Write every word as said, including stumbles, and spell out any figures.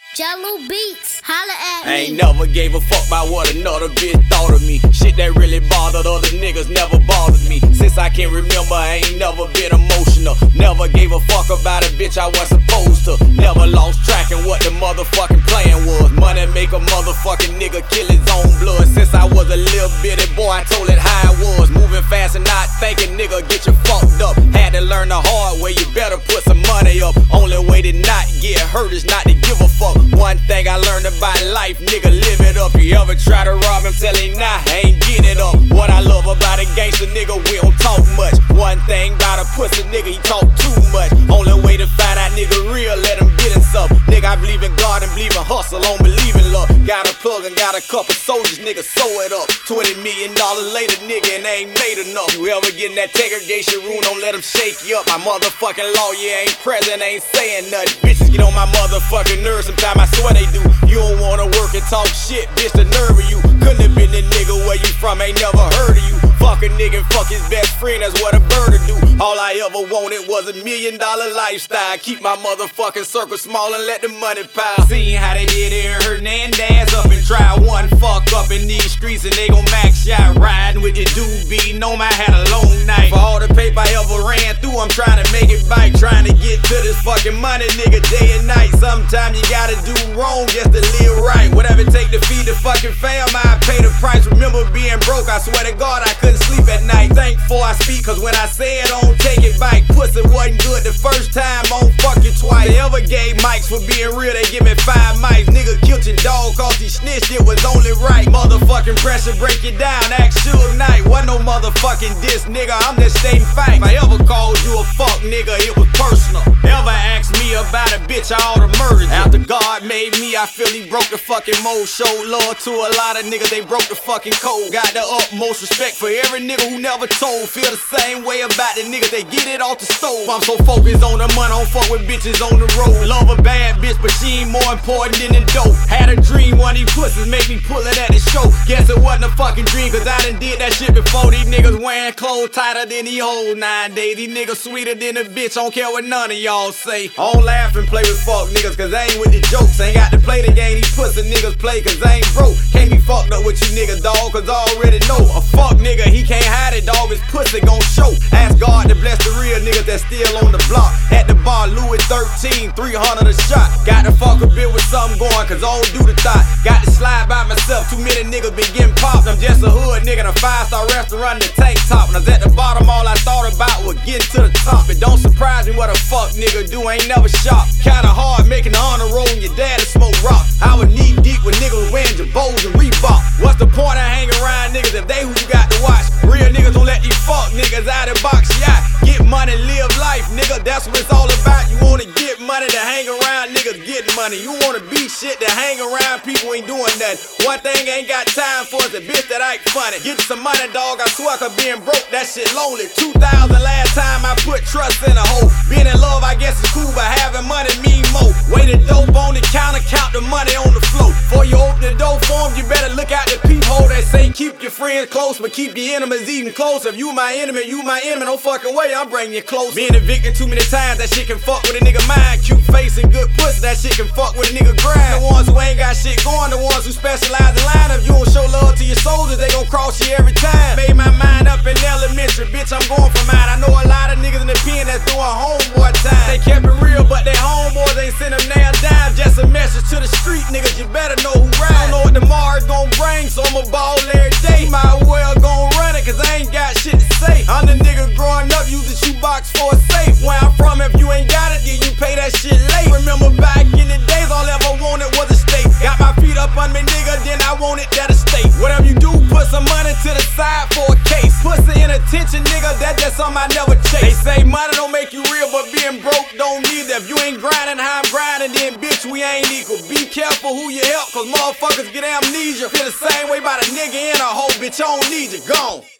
Jello Beats, holla at me. I ain't never gave a fuck about what another bitch thought of me. Shit that really bothered other niggas never bothered me. Since I can remember, I ain't never been emotional. Never gave a fuck about a bitch I wasn't supposed to. Never lost track in what the motherfucking plan was. Money make a motherfucking nigga kill his own blood. Since I was a little bitty boy, I told it how it was. Moving fast and not thinking, nigga, get you fucked up. Had to learn the hard way, you better put some money up. Only way to not get hurt is not to give a fuck. One thing I learned about life, nigga, live it up. You ever try to rob him, tell him nah, I ain't getting it up. What I love about a gangster nigga, we don't talk much. One thing about a pussy nigga, he talk too much. Only way to find out nigga real, let him get in some. Nigga, I believe in God and believe in hustle, don't believe in luck. Got a plug and got a couple soldiers, nigga, sew it up. Twenty million dollars later, nigga, and they ain't made enough. You ever get in that segregation room, don't let them shake you up. My motherfucking lawyer ain't present, ain't saying nothing. Bitches get on my motherfucking nerves, sometimes I swear they do. You don't wanna work and talk shit, bitch, the nerve of you. Couldn't have been the nigga where you from, ain't never heard of you. Fuck a nigga and fuck his best friend, that's what a bird do. All I ever wanted was a million dollar lifestyle. Keep my motherfucking circle small and let the money pile. Seeing how they did it in Hernandez up and try one fuck up in these streets and they gon' max shot. Riding with the doobie, know I had a long night. For all the paper I ever ran through, I'm trying to make it bite. Trying to get to this fucking money, nigga, day and night. Sometimes you gotta do wrong just to live right. Whatever it take to feed the fucking fam, I pay the price. Remember being broke, I swear to God I couldn't sleep at night. Thankful I speak, cause when I say it, I don't take it back. Pussy wasn't good the first time, I don't fuck you twice. They ever gave mics for being real, they give me five mics. Nigga killed your dog cause he snitched, it was only right. Motherfucking pressure break you down, act Suge Knight. Wasn't no motherfucking diss, nigga, I'm just stating facts. If I ever called you a fuck nigga, it was personal. Ever asked me about a bitch, I oughta murder you. After God made me, I feel he broke the fucking mold. Showed love to a lot of niggas, they broke the fucking code. Got the utmost respect for every nigga who never told. Feel the same way about the niggas, they get it off the stove. I'm so focused on the money, I don't fuck with bitches on the road. Love a bad bitch, but she ain't more important than the dope. Had a dream, one of these pussies make me pull it at the show. Guess it wasn't a fucking dream, cause I done did that shit before. These niggas wearing clothes tighter than these hoes nowadays. These niggas sweeter than a bitch, I don't care what none of y'all say. I don't laugh and play with fuck niggas, cause I ain't with the jokes. Ain't got to play the game these pussy niggas play, cause I ain't broke. Can't be fucked up with you niggas, dawg, cause I already know. A fuck nigga, he can't hide it, dawg, his pussy gon' show. Ask God to bless the real niggas that's still on the block. At the bar, Louis thirteen, three hundred a shot. Got to fuck a bit with something going, cause I don't do the thought. Got to slide by myself, too many niggas been getting popped. I'm just a hood nigga in a five-star restaurant in the tank top. When I was at the bottom, all I thought about was getting to the top. It don't surprise me what a fuck nigga do, ain't never shot. Kinda hard making the honor roll and your daddy smoke rock. I was knee deep with niggas wearing Jabos and Reebok. What's the point of hanging around niggas if they who you got to watch? Real niggas don't let these fuck niggas out of box, yeah. Get money, live life, nigga, that's what it's all about. You wanna get money to hang around niggas getting money. You wanna be shit to hang around people ain't doing nothing. One thing ain't got time for is a bitch that act funny. Get you some money, dog, I swear cause being broke, that shit lonely. two thousand last time I put trust in a hoe. Being in love, I guess it's cool, but having money mean more. Waiting dope on the counter, count the money on the floor. Before you open the door for them, you better look out the peephole. They say keep your friends close, but keep your enemies even closer. If you my enemy, you my enemy, no fucking way, I'm bringing you close. Being a victim too many times, that shit can fuck with a nigga mind. Cute face and good pussy, that shit can fuck with a nigga grind. The ones who ain't got shit going, the ones who specialize in line. If you don't show love to your soldiers, they gon' cross you every time. Made my mind up in elementary, bitch, I'm going for mine. I know a lot of niggas in the pen that's doing homeboy time. They kept it real, but they homeboys ain't send them nail down. Just a message to the street, niggas, you better know who ride. Don't know what tomorrow's gon' bring, so I'ma ball every day. Might well gon' run it, cause I ain't got shit to say. I'm the nigga growing up, use a shoebox for a safe. Where I'm from, if you ain't got it, then you pay that shit late. Remember back in the days, all I ever wanted was a steak. Got my feet up on me, nigga, then I wanted that estate. Whatever you do, put some money to the side for a case. Pussy in attention, nigga, that's just something I never chase. They say money don't make you real, but being broke don't either. If you ain't grinding how I'm grinding, then bitch, we ain't equal. Be careful who you help, cause motherfuckers get amnesia. Feel the same way about a nigga and a hoe, bitch, I don't need you, gone.